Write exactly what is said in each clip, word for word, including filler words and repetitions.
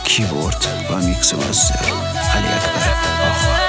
کیبورد و میکس مستر علی اکبر آقا.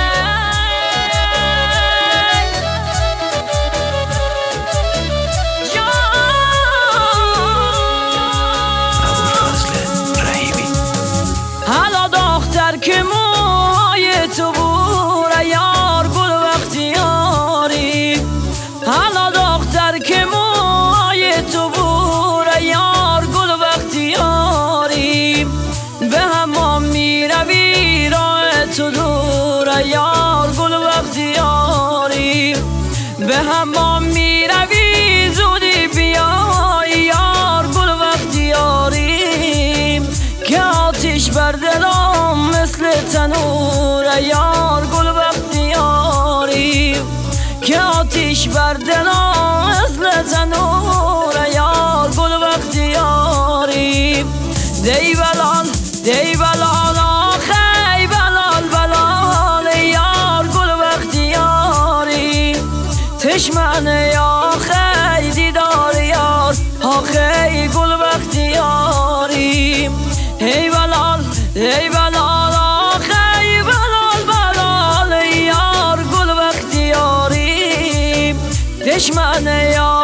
که موهای تو بوره یار گل وقتیاری، حالا دختر که موهای تو بوره یار گل وقتیاری، به همان میروی راه تو دوره یار گل وقتیاری، به همان میروی زودی بیای یار گل وقتیاری، که آتیش بر دلم مثل تنور یار گل بختیاری، که آتیش بر دلم مثل تنور یار گل بختیاری. دی بلال دی بلال آخی بلال بلال یار گل بختیاری، تشمن آخی دیدار یار آخی گل بختیاری. ای بلال ای بلال آخی بلال بلال یار گل وقتیاری، دشمن یار